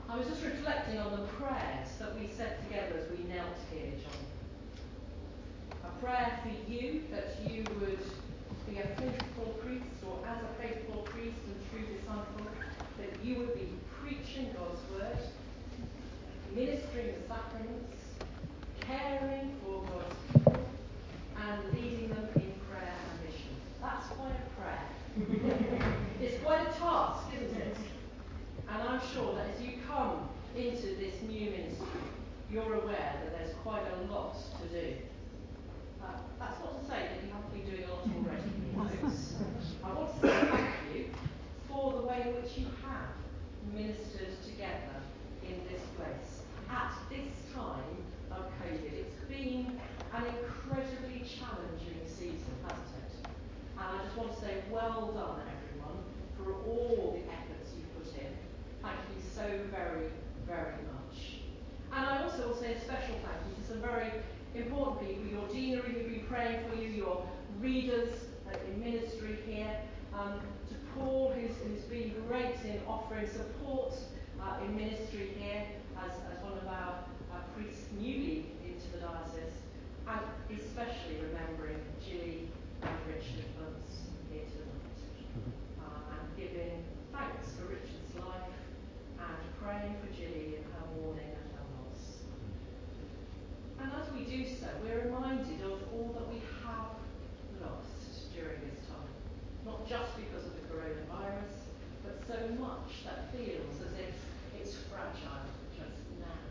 I was just reflecting on the prayers that we said together as we knelt here, John. A prayer for you, that you would be a faithful priest, or as a faithful priest and true disciple, that you would be preaching God's word, ministering the sacraments, caring for God's people, and leading them in prayer and mission. That's quite a prayer. It's quite a task, isn't it? And I'm sure that as you come into this new ministry, you're aware that there's quite a lot to do. That's not to say that you haven't been doing a lot already, folks. I want to say thank you for the way in which you have ministered together in this place at this time of COVID. It's been an incredibly challenging season, hasn't it? And I just want to say well done, everyone, for all the efforts you've put in. Thank you so very, very much. And I also will say a special thank you to some very important people, your deanery who've been praying for you, your readers in ministry here, to Paul who's been great in offering support in ministry here as one of our priests newly into the diocese, and especially remembering Gilly and Richard Bunce here tonight, and giving thanks for Richard's life and praying for Gilly in her mourning and her loss. And as we do so, we're reminded of all that we have lost during this time. Not just because of the coronavirus, but so much that feels as if it's fragile just now.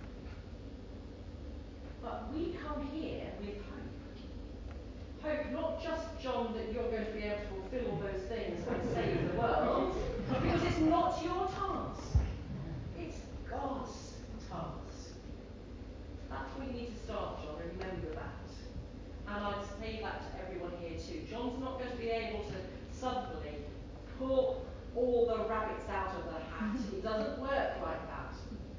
But we come here with hope. Hope not just, John, that you're going to be able to fulfill all those things and save the world, because it's not your task. It's God's task. That's where you need to start, John, and remember that. And I'd say that to everyone here too. John's not going to be able to suddenly pull all the rabbits out of the hat. It doesn't work like that.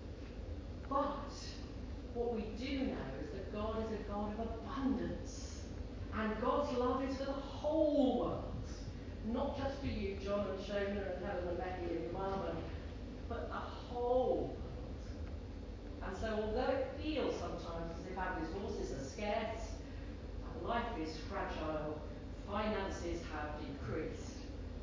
But what we do know is that God is a God of abundance. And God's love is for the whole world. Not just for you, John and Shona and Helen and Becky and your mum, but the whole world. And so although it feels sometimes as if our resources are scarce, our life is fragile, finances have decreased,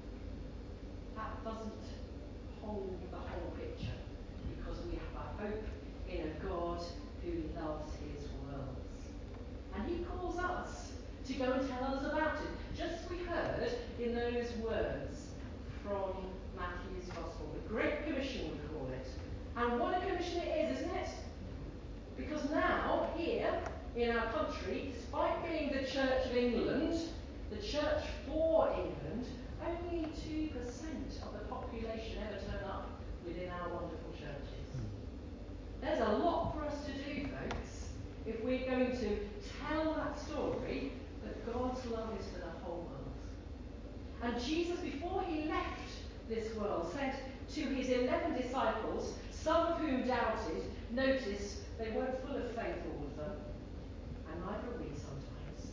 that doesn't hold the whole picture, because we have a hope in a God who loves his worlds. And he calls us to go and tell others about it, just as we heard in those words from Matthew's Gospel. The Great Commission, we call it. And what a commission it is, isn't it? Because now, here in our country, despite being the Church of England, the Church for England, only 2% of the population ever turn up within our wonderful churches. There's a lot for us to do, folks, if we're going to tell that story that God's love is for the whole world. And Jesus, before he left this world, said to his 11 disciples, some of whom doubted, notice they weren't full of faith, all of them, and neither are we sometimes.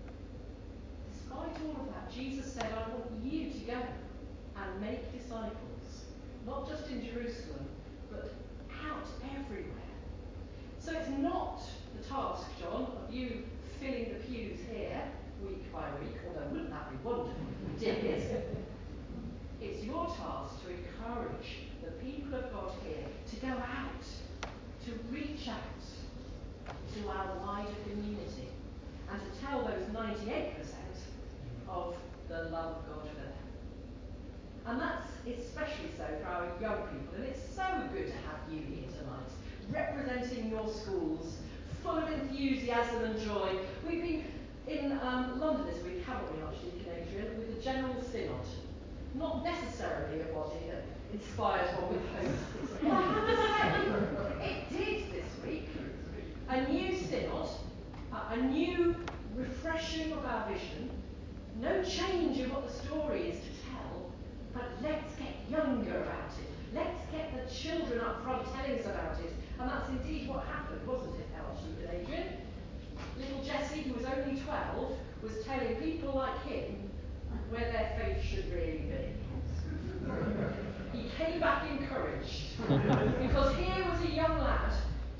Despite all of that, Jesus said, I want you to go and make disciples, not just in Jerusalem, but out everywhere. So it's not the task, John, of you filling the pews here week by week, although wouldn't that be wonderful if we did? It's your task to encourage the people of God here to go out, to reach out to our wider community, and to tell those 98% of the love of God for them. And that's especially so for our young people, and it's so good to have you here tonight, representing your schools, full of enthusiasm and joy. We've been in London this week, haven't we, Archdeacon Adrian, with the General Synod. Not necessarily a body that inspires one with hope. But I have to say, it did this week. A new synod, a new refreshing of our vision, no change in what the story is to tell, but let's get younger about it. Let's get the children up front telling us about it. And that's indeed what happened, wasn't it, Archdeacon Adrian? Little Jessie, who was only 12, was telling people like him where their faith should really be. He came back encouraged, because here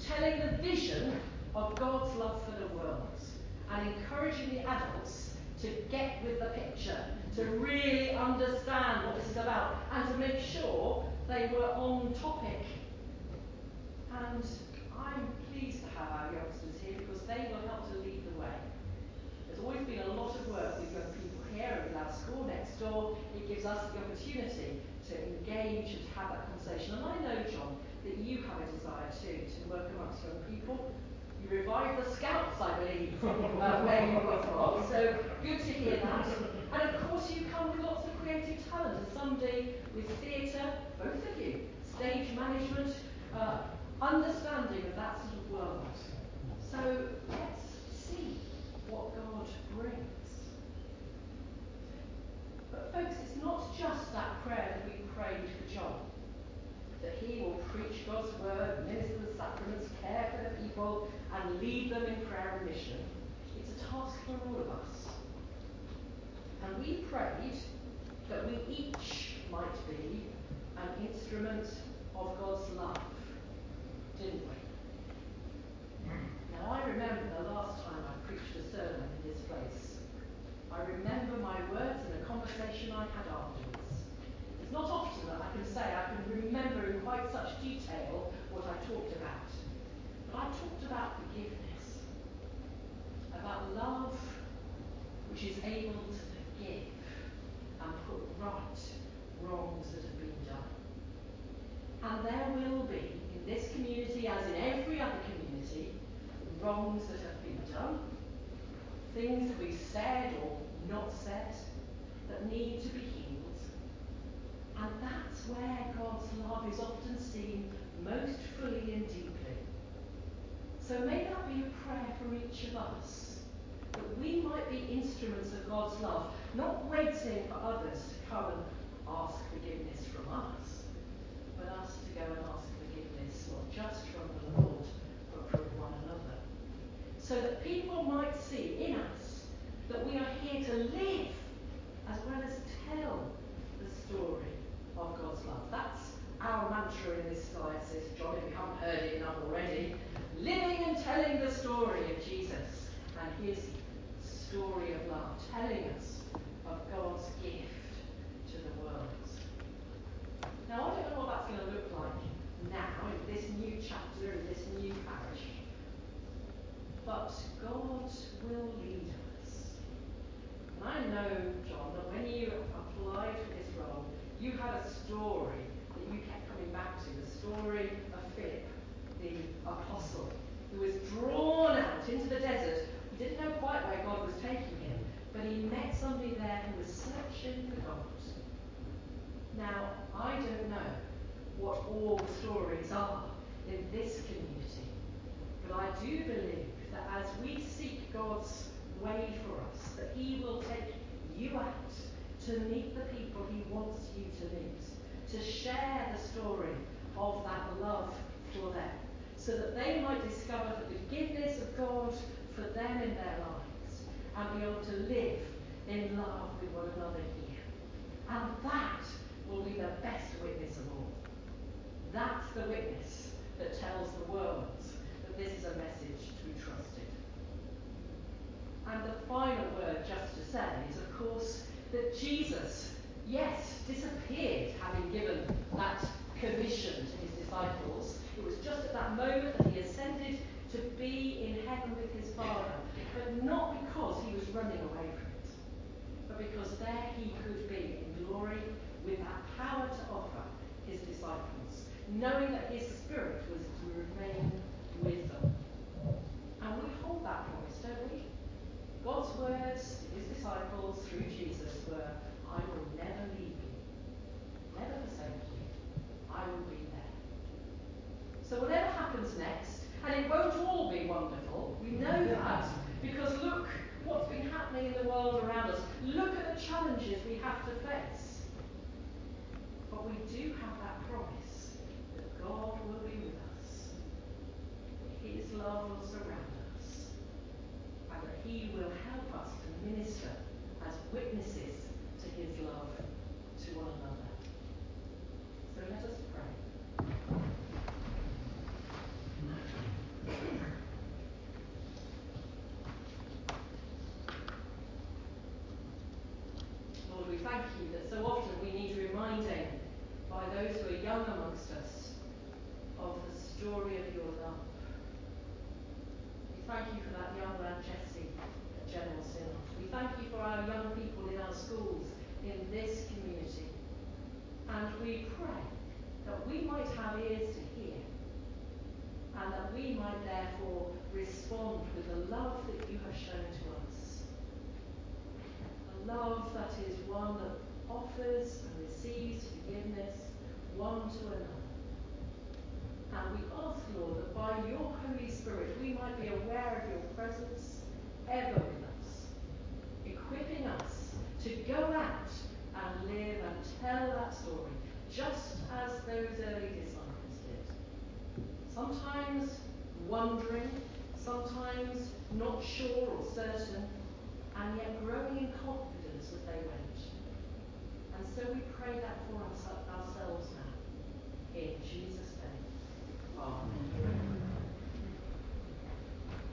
telling the vision of God's love for the world and encouraging the adults to get with the picture, to really understand what this is about, and to make sure they were on topic. And I'm pleased to have our youngsters here because they will help to lead the way. There's always been a lot of work with young people here and with our school next door. It gives us the opportunity to engage and to have that conversation. And I know, John, that you have a desire too to work amongst young people. You revived the Scouts, I believe, where you were from. So good to hear that. And of course you come with lots of creative talent. As somebody with theatre, both of you, stage management, understanding of that sort of world. So let's see what God brings. But folks, it's not just that prayer that we prayed for John, that he will preach God's word, minister the sacraments, care for the people, and lead them in prayer and mission. It's a task for all of us. And we prayed that we each might be an instrument of God's love, didn't we? Now I remember the last time I preached a sermon in this place. I remember my words and the conversation I had afterwards. It's not often that I can say I can remember in quite such detail what I talked about. But I talked about forgiveness, about love which is able to forgive and put right wrongs that have been done. And there will be, in this community as in every other community, wrongs that have been done, things that we've said or not said that need to be healed. And that's where God's love is often seen most fully and deeply. So may that be a prayer for each of us, that we might be instruments of God's love, not waiting for others to come and ask forgiveness from us, but us to go and ask forgiveness not just from the Lord, but from one another. So that people might see in us that we are here to live as well as tell the story of God's love. That's our mantra in this diocese, John, if you haven't heard it enough already. Living and telling the story of Jesus and his story of love, telling us of God's gift to the world. Now, I don't know what that's going to look like now in this new chapter, in this new parish, but God will lead us. And I know, John, that when you applied for this role, you had a story that you kept coming back to, the story of Philip, the apostle, who was drawn out into the desert. He didn't know quite where God was taking him, but he met somebody there who was searching for God. Now, I don't know what all the stories are in this community, but I do believe that as we seek God's way for us, that he will take you out to meet the people he wants you to meet, to share the story of that love for them, so that they might discover the forgiveness of God for them in their lives and be able to live in love with one another here. And that will be the best witness of all. That's the witness that tells the world that this is a message to be trusted. And the final word just to say is, of course, that Jesus, yes, disappeared, having given that commission to his disciples. It was just at that moment that he ascended to be in heaven with his Father, but not because he was running away from it, but because there he could be in glory with that power to offer his disciples, knowing that his Spirit was to remain with them. And we hold that promise, don't we? God's words to his disciples through Jesus were, I will never leave you, never forsake you, I will be there. So whatever happens next, and it won't all be wonderful, we know that, because look what's been happening in the world around us. Look at the challenges we have to face. But we do have that promise that God will be with us, that his love will surround us, and that he will help us to minister as witnesses to his love to one another. So let us pray. by those who are young amongst us of the story of your love. We thank you for that young lad Jesse at General Synod. We thank you for our young people in our schools, in this community. And we pray that we might have ears to hear, and that we might therefore respond with the love that you have shown to us. A love that is one that offers and receives forgiveness one to another. And we ask, Lord, that by your Holy Spirit we might be aware of your presence ever with us, equipping us to go out and live and tell that story, just as those early disciples did. Sometimes wondering, sometimes not sure or certain, and yet growing in confidence